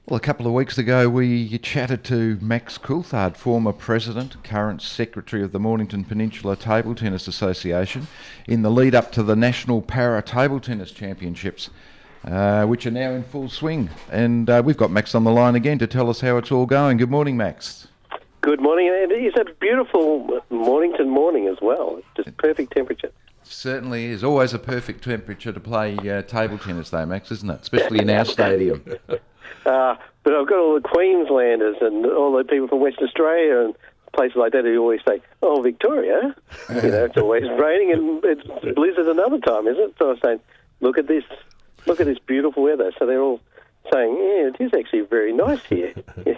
Well, a couple of weeks ago we chatted to Max Coulthard, former president, current secretary of the Mornington Peninsula Table Tennis Association, in the lead up to the National Para Table Tennis Championships, which are now in full swing. And we've got Max on the line again to tell us how it's all going. Good morning, Max. Good morning. It is a beautiful Mornington morning as well. It's just perfect temperature. Certainly is. Always a perfect temperature to play table tennis though, Max, isn't it? Especially in our stadium. But I've got all the Queenslanders and all the people from Western Australia and places like that who always say, "Oh, Victoria, it's always raining and it's blizzard another time, isn't it?" So I was saying, look at this beautiful weather. So they're all saying, "Yeah, it is actually very nice here."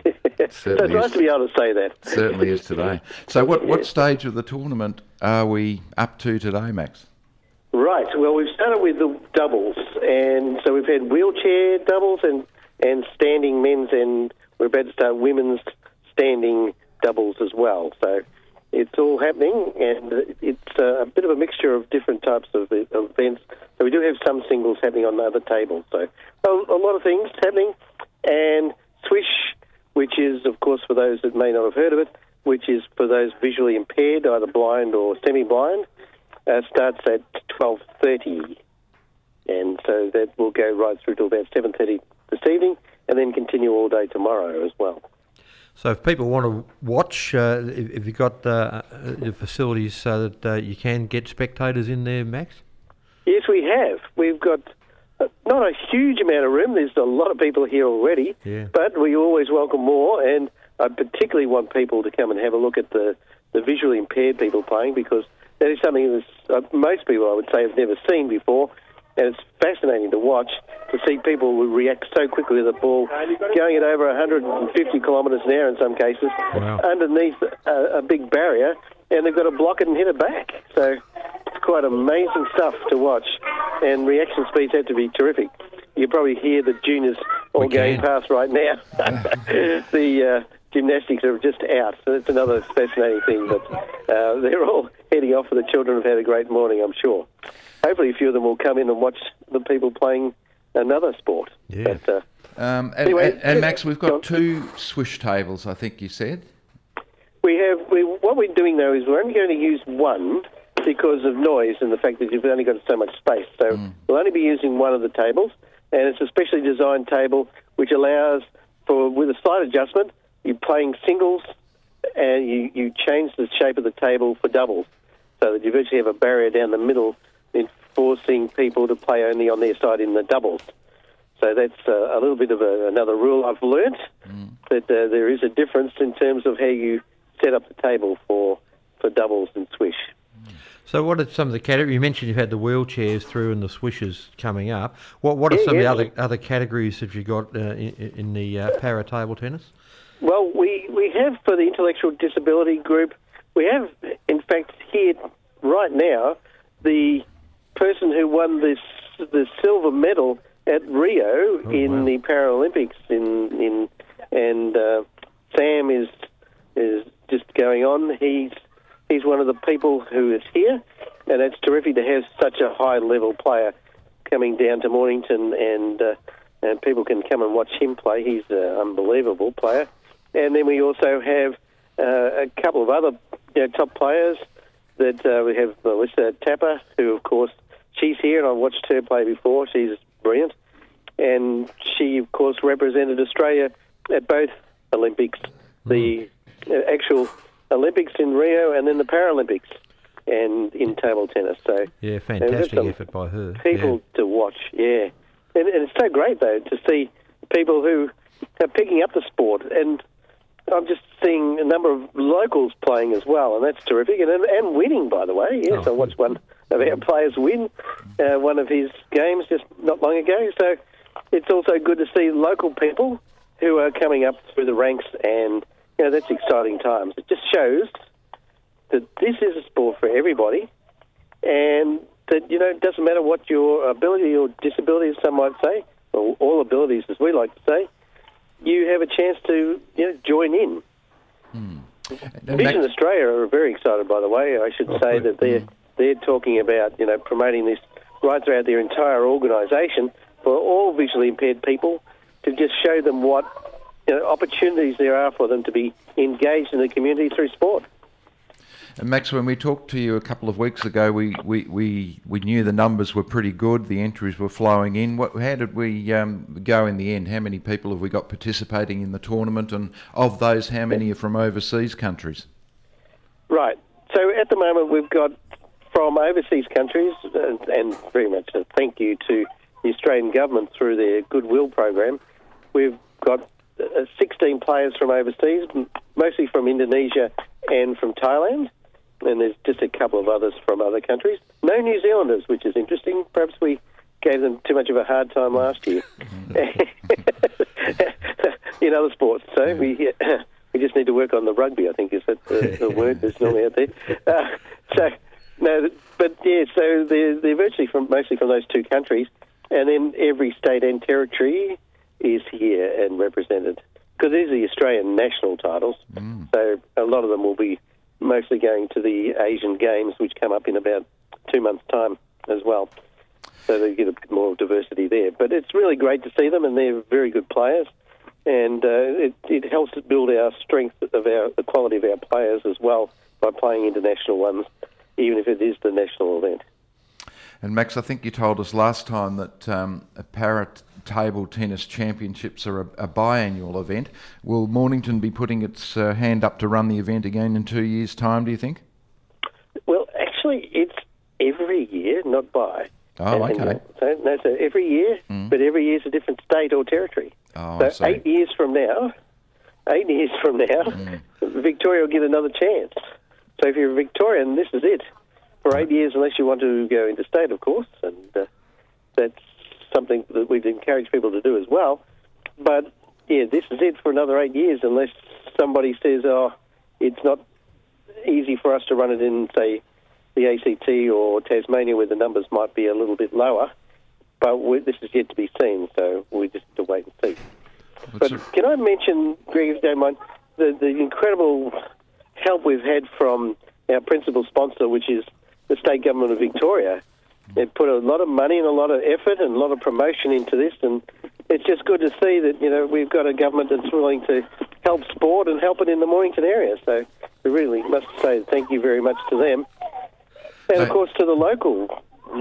So it's nice to be able to say that. Certainly is today. So what stage of the tournament are we up to today, Max? Right. Well, we've started with the doubles, and so we've had wheelchair doubles and standing men's, and we're about to start women's standing doubles as well. So it's all happening, and it's a bit of a mixture of different types of events. So we do have some singles happening on the other tables. So a lot of things happening. And Swish, which is, of course, for those that may not have heard of it, which is for those visually impaired, either blind or semi-blind, starts at 12:30. And so that will go right through to about 7:30 this evening, and then continue all day tomorrow as well. So if people want to watch, if you've got the facilities so that you can get spectators in there, Max? Yes, we have. We've got not a huge amount of room. There's a lot of people here already, but we always welcome more, and I particularly want people to come and have a look at the visually impaired people playing, because that is something that most people, I would say, have never seen before. And it's fascinating to watch, to see people who react so quickly with the ball, going at over 150 kilometres an hour in some cases, underneath a big barrier, and they've got to block it and hit it back. So it's quite amazing stuff to watch, and reaction speeds have to be terrific. You probably hear the juniors all going past right now. The gymnastics are just out, so it's another fascinating thing. But they're all heading off, and the children have had a great morning, I'm sure. Hopefully a few of them will come in and watch the people playing another sport. Yeah. But, anyway, and Max, we've got two Swish tables, I think you said. What we're doing, though, is we're only going to use one because of noise and the fact that you've only got so much space. So we'll only be using one of the tables, and it's a specially designed table which allows for, with a slight adjustment, you're playing singles and you change the shape of the table for doubles, so that you virtually have a barrier down the middle in forcing people to play only on their side in the doubles. So that's a little bit of another rule I've learnt, that there is a difference in terms of how you set up the table for doubles and Swish. So what are some of the categories? You mentioned you've had the wheelchairs through and the Swishes coming up. What are some of the other categories that you got in the para table tennis? Well, we have, for the intellectual disability group, we have, in fact, here right now, the person who won the silver medal at Rio in the Paralympics, and Sam is just going on. He's one of the people who is here, and it's terrific to have such a high-level player coming down to Mornington, and people can come and watch him play. He's an unbelievable player. And then we also have a couple of other top players. That we have Melissa Tapper, who, of course, she's here, and I've watched her play before. She's brilliant. And she, of course, represented Australia at both Olympics, the actual Olympics in Rio and then the Paralympics and in table tennis. So fantastic effort by her. People to watch, And it's so great, though, to see people who are picking up the sport. And I'm just seeing a number of locals playing as well, and that's terrific, and winning, by the way. Yes, I watched one of our players win one of his games just not long ago. So it's also good to see local people who are coming up through the ranks, and that's exciting times. It just shows that this is a sport for everybody, and that it doesn't matter what your ability or disability, some might say, or all abilities, as we like to say. You have a chance to join in. Vision Australia are very excited, by the way. I should say that they're talking about promoting this right throughout their entire organisation for all visually impaired people to to just show them what opportunities there are for them to be engaged in the community through sport. And Max, when we talked to you a couple of weeks ago, we knew the numbers were pretty good, the entries were flowing in. How did we go in the end? How many people have we got participating in the tournament, and of those, how many are from overseas countries? Right. So at the moment we've got from overseas countries, and very much a thank you to the Australian government through their Goodwill program, we've got 16 players from overseas, mostly from Indonesia and from Thailand, and there's just a couple of others from other countries. No New Zealanders, which is interesting. Perhaps we gave them too much of a hard time last year in other sports. So we just need to work on the rugby, I think is that the word that's normally out there. So they're virtually mostly from those two countries, and then every state and territory is here and represented, because these are the Australian national titles. So a lot of them will be mostly going to the Asian Games, which come up in about 2 months' time as well. So they get a bit more diversity there. But it's really great to see them, and they're very good players. And it helps to build our strength of the quality of our players as well by playing international ones, even if it is the national event. And Max, I think you told us last time that para table tennis championships are a biannual event. Will Mornington be putting its hand up to run the event again in 2 years' time, do you think? Well, actually, it's every year, not bi. Oh, okay. So every year, but every year is a different state or territory. Oh, so 8 years from now, Victoria will get another chance. So if you're a Victorian, this is it. For 8 years, unless you want to go interstate, of course, and that's something that we'd encourage people to do as well. But, yeah, this is it for another 8 years, unless somebody says, it's not easy for us to run it in, say, the ACT or Tasmania, where the numbers might be a little bit lower. But this is yet to be seen, so we just have to wait and see. But can I mention, Greg, if you don't mind, the incredible help we've had from our principal sponsor, which is the state government of Victoria. They've put a lot of money and a lot of effort and a lot of promotion into this, and it's just good to see that, we've got a government that's willing to help sport and help it in the Mornington area. So we really must say thank you very much to them. And, of course, to the local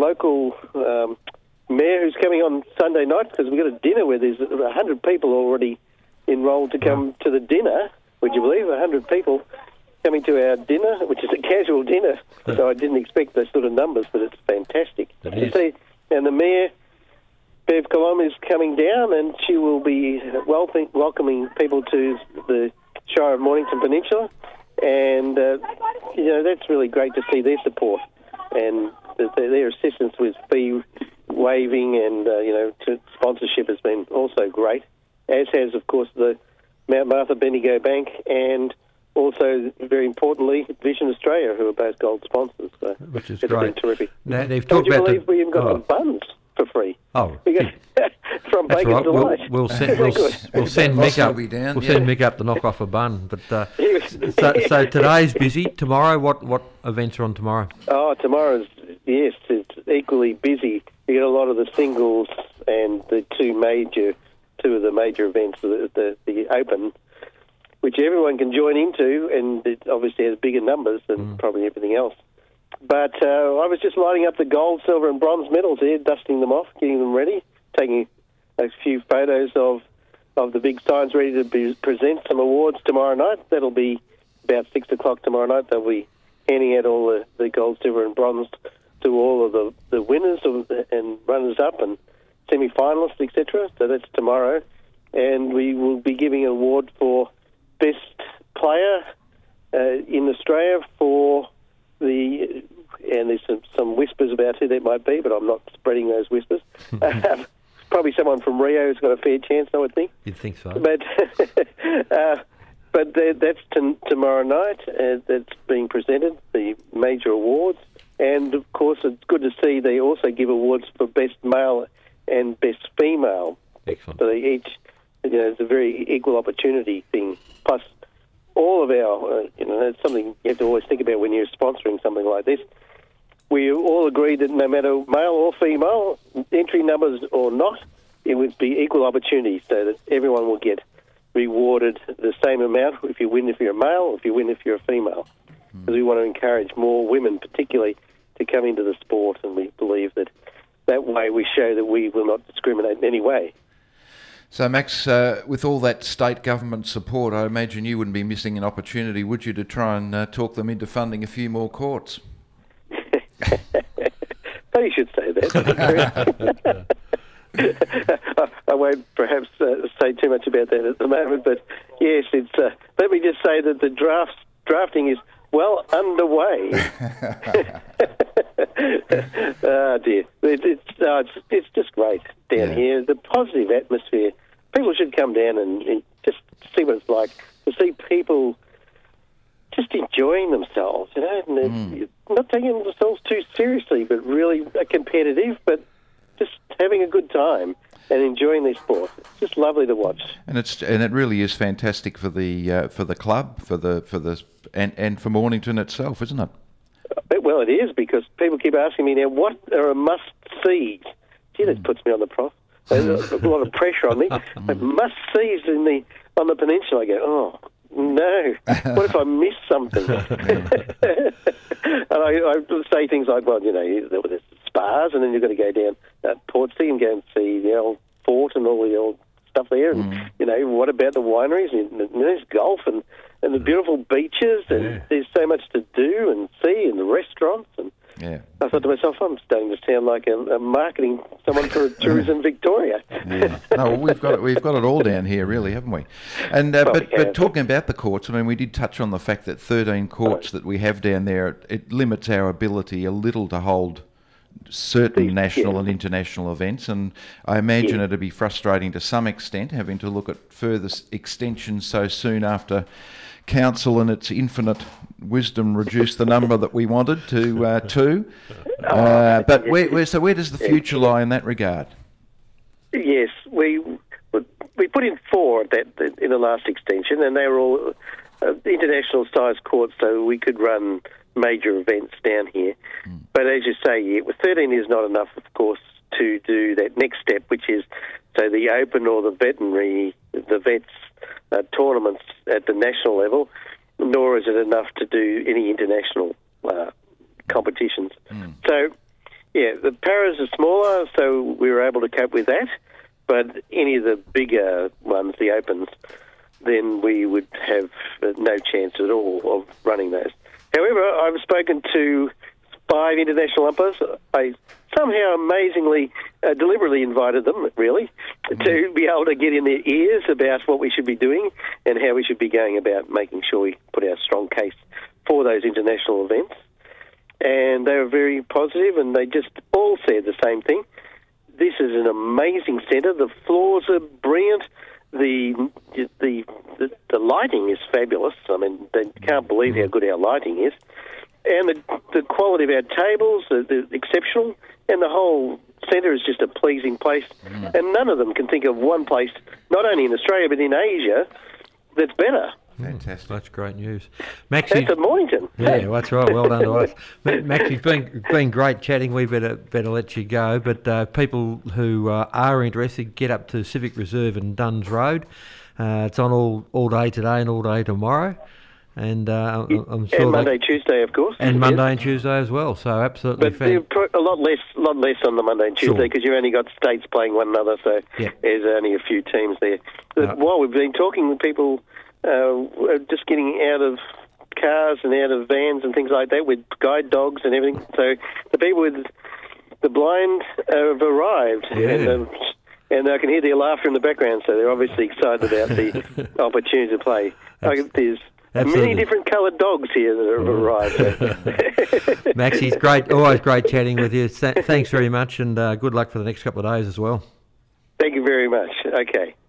mayor who's coming on Sunday night, because we've got a dinner where there's 100 people already enrolled to come to the dinner. Would you believe 100 people coming to our dinner, which is a casual dinner? So I didn't expect those sort of numbers, but it's fantastic to see. And the mayor, Bev Colom, is coming down, and she will be welcoming people to the Shire of Mornington Peninsula. And, that's really great to see their support and their assistance with fee waiving and, sponsorship has been also great, as has, of course, the Mount Martha Bendigo Bank and also, very importantly, Vision Australia, who are both gold sponsors. So which is it's great. Been terrific. Now, they've talked Would you about believe we even got the buns for free? Oh, from that's Bacon right. Delight. We'll send Mick up. We'll send Mick up to knock off a bun. But so today's busy. Tomorrow, what events are on tomorrow? Oh, tomorrow's it's equally busy. You get a lot of the singles and the two of the major events, the Open, which everyone can join into, and it obviously has bigger numbers than probably everything else. But I was just lining up the gold, silver and bronze medals here, dusting them off, getting them ready, taking a few photos of the big signs ready to present some awards tomorrow night. That'll be about 6 o'clock tomorrow night. They'll be handing out all the gold, silver and bronze to all of the winners and runners-up and semi-finalists, etc. So that's tomorrow. And we will be giving an award for Best Player in Australia and there's some whispers about who that might be, but I'm not spreading those whispers. Probably someone from Rio who's got a fair chance, I would think. You'd think so. But that's tomorrow night. That's being presented, the major awards. And, of course, it's good to see they also give awards for Best Male and Best Female. Excellent. So they each, it's a very equal opportunity thing. Plus, all of our, it's something you have to always think about when you're sponsoring something like this. We all agree that no matter male or female, entry numbers or not, it would be equal opportunity so that everyone will get rewarded the same amount if you win if you're a male, if you win if you're a female. Because we want to encourage more women particularly to come into the sport, and we believe that way we show that we will not discriminate in any way. So, Max, with all that state government support, I imagine you wouldn't be missing an opportunity, would you, to try and talk them into funding a few more courts? But you should say that. I won't perhaps say too much about that at the moment, but yes, it's. Let me just say that the drafting is well underway. Oh dear, it's just great down here. The positive atmosphere. People should come down and just see what it's like to see people just enjoying themselves, and not taking themselves too seriously, but really competitive, but just having a good time and enjoying their sport. It's just lovely to watch. And it really is fantastic for the club, and for Mornington itself, isn't it? Well, it is, because people keep asking me now, what are a must-sees? Gee, that puts me on the prof. There's a lot of pressure on me. Must-sees on the peninsula. I go, oh, no. What if I miss something? And I say things like, well, there's spas, and then you've got to go down Portsea and go and see the old fort and all the old stuff there. And, what about the wineries? And there's golf and the beautiful beaches, and there's so much to do and see, and the restaurants. And I thought to myself, I'm starting to sound like a marketing someone for Tourism Victoria. No, we've got it all down here, really, haven't we? And but talking about the courts, I mean, we did touch on the fact that 13 courts that we have down there, it limits our ability a little to hold certain national and international events, and I imagine it'd be frustrating to some extent having to look at further extensions so soon after Council and its infinite wisdom reduced the number that we wanted to 2. But where does the future lie in that regard? Yes, we put in 4 in the last extension, and they were all international sized courts, so we could run major events down here. But as you say, 13 is not enough, of course, to do that next step, which is the Open or the vets tournaments at the national level, nor is it enough to do any international competitions. So, the paras are smaller, so we were able to cope with that, but any of the bigger ones, the Opens, then we would have no chance at all of running those. However, I've spoken to 5 international umpires. I somehow amazingly, deliberately invited them, really, to be able to get in their ears about what we should be doing and how we should be going about making sure we put our strong case for those international events. And they were very positive, and they just all said the same thing. This is an amazing centre. The floors are brilliant. The lighting is fabulous. I mean, they can't believe how good our lighting is. And the quality of our tables are exceptional, and the whole centre is just a pleasing place. And none of them can think of one place, not only in Australia but in Asia, that's better. Fantastic. That's great news. Maxie, that's at Mornington. Yeah, that's right. Well done to us. Max, it's been great chatting. We better let you go. But people who are interested, get up to Civic Reserve in Duns Road. It's on all day today and all day tomorrow. And I'm sure and Monday, Tuesday, of course. And Monday and Tuesday as well. So absolutely. But a lot less on the Monday and Tuesday, because you've only got states playing one another. So there's only a few teams there. While we've been talking with people, just getting out of cars and out of vans and things like that with guide dogs and everything. So the people with the blind have arrived, and I can hear their laughter in the background. So they're obviously excited about the opportunity to play. There's many different coloured dogs here that have arrived. Maxie, it's great. Always great chatting with you. Thanks very much, and good luck for the next couple of days as well. Thank you very much. Okay.